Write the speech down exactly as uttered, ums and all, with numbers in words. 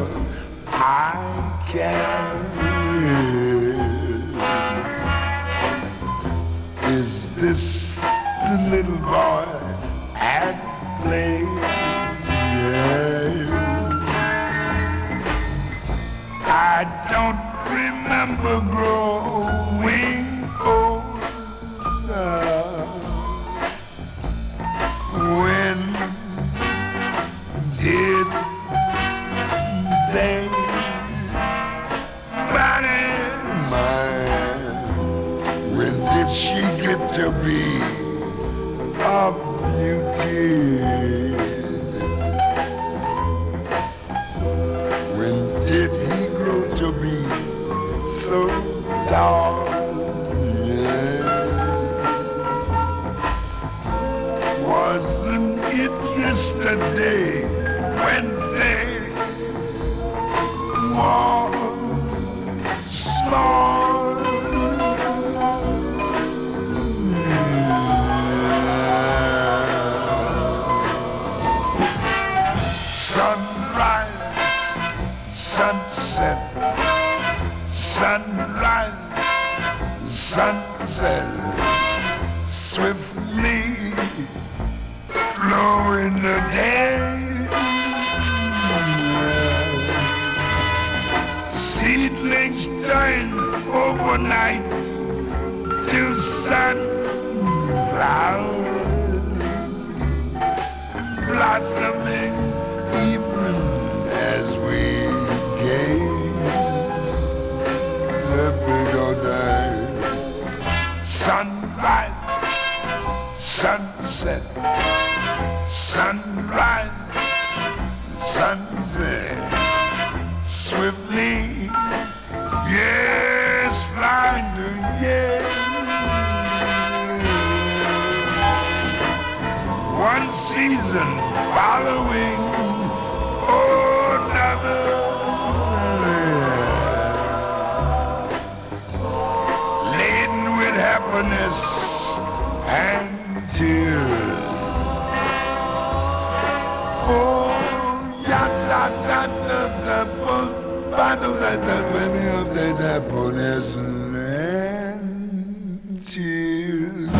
I can. Is this the little boy at play? Yeah. I don't remember growing older. When did they Bonnie mine? When did she get to be a beauty? When did he grow to be so tall? Yeah. Wasn't it yesterday when they were small? Sunrise, sunset, sunrise, sunset, swiftly flowing the day. Seedlings turn overnight to sunflowers, blossoming even as we gaze. Let me go down. Sunrise, sunset, sunrise, sunset, swiftly, yes, flying to yes. One season following another, laden with happiness and tears. Oh, ya da da da da da da da da da da da and tears.